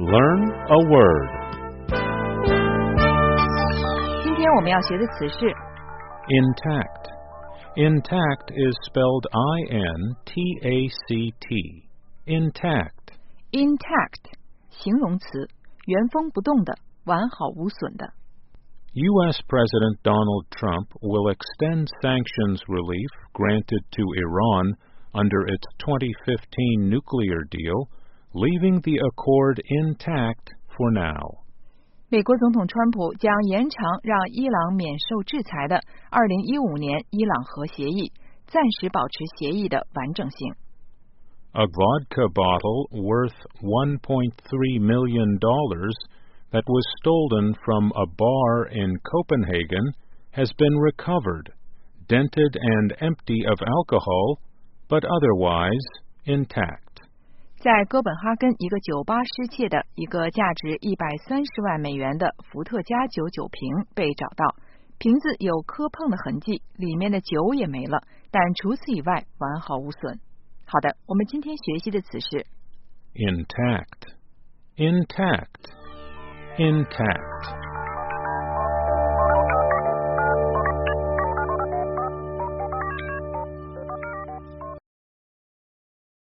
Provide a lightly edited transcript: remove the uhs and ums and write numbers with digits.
Learn a word. 今天我们要学的词是 Intact. Intact is spelled I-N-T-A-C-T. Intact. intact 形容词，原封不动的，完好无损的。 U.S. President Donald Trump will extend sanctions relief granted to Iran under its 2015 nuclear deal, leaving the accord intact for now. 美国总统川普将延长让伊朗免受制裁的2015年伊朗核协议，暂时保持协议的完整性。 A vodka bottle worth $1.3 million that was stolen from a bar in Copenhagen has been recovered, dented and empty of alcohol, but otherwise intact. 在哥本哈根一个酒吧失窃的一个价值130万美元的伏特加酒酒瓶被找到，瓶子有磕碰的痕迹，里面的酒也没了，但除此以外完好无损。好的，我们今天学习的词是 Intact. Intact. Intact.